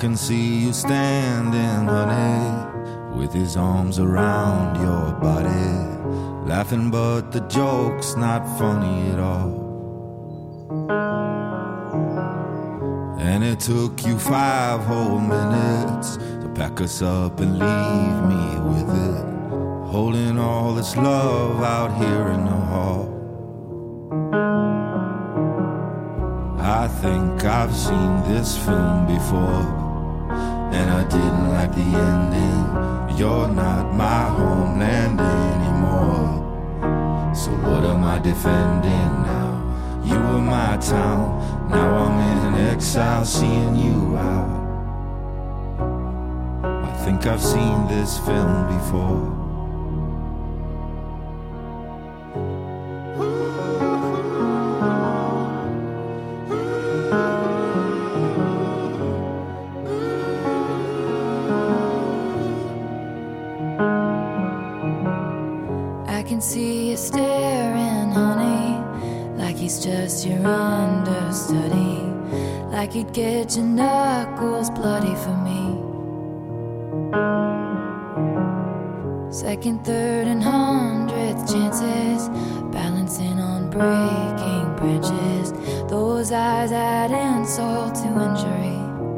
can see you standing, honey, with his arms around your body, laughing but the joke's not funny at all. And it took you 5 whole minutes to pack us up and leave me with it, holding all this love out here in the hall. I think I've seen this film before, and I didn't like the ending. You're not my homeland anymore, so what am I defending now? You were my town, now I'm in exile seeing you out. I think I've seen this film before. I can see you staring, honey, like he's just your understudy, like you'd get your knuckles bloody for me. Second, third, and 100th chances, balancing on breaking branches. Those eyes add insult to injury.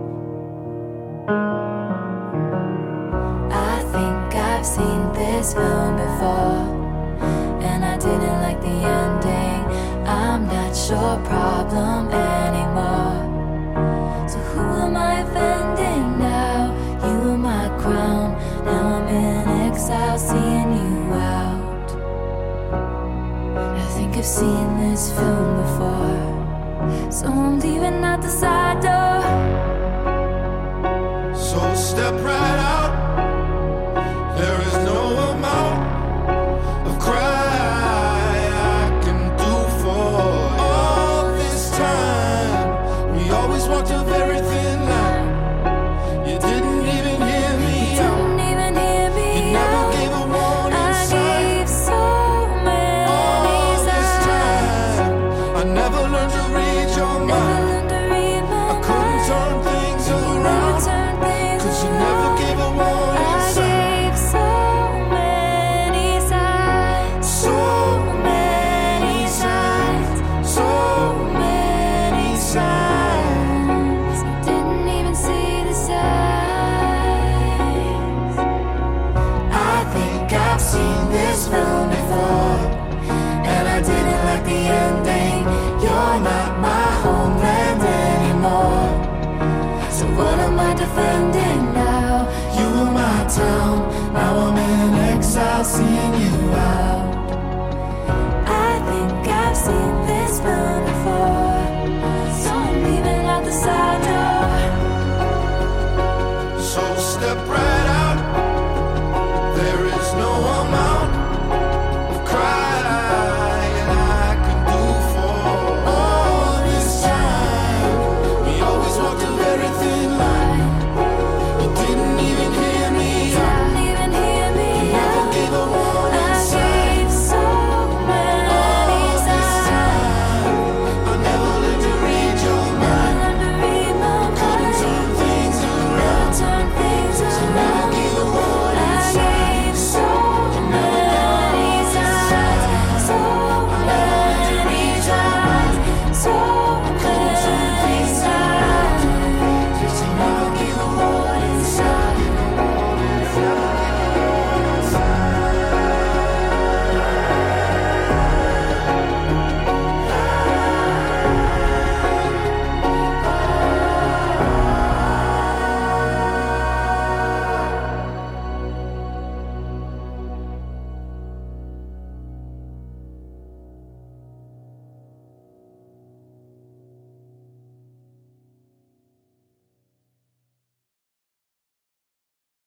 I think I've seen this film before, and I didn't like the ending. I'm not your problem anymore, so who am I offending now? You were my crown, now I'm in exile seeing you out. I think I've seen this film before, so I'm leaving out the side door. So step right out, there is no amount of cry I can do for all this time. We always walked a very thin line. You didn't even hear me out. You never gave a warning sign. Gave so many All this signs. time, I never learned to read your mind. I couldn't turn things around, 'cause you never gave a warning sign. So many signs, So many signs, so many signs. didn't even see the signs. I think I've seen this film before, and I didn't like the ending. You're not my homeland anymore, so what am I defending now? You were my town, now I'm in exile seeing you out.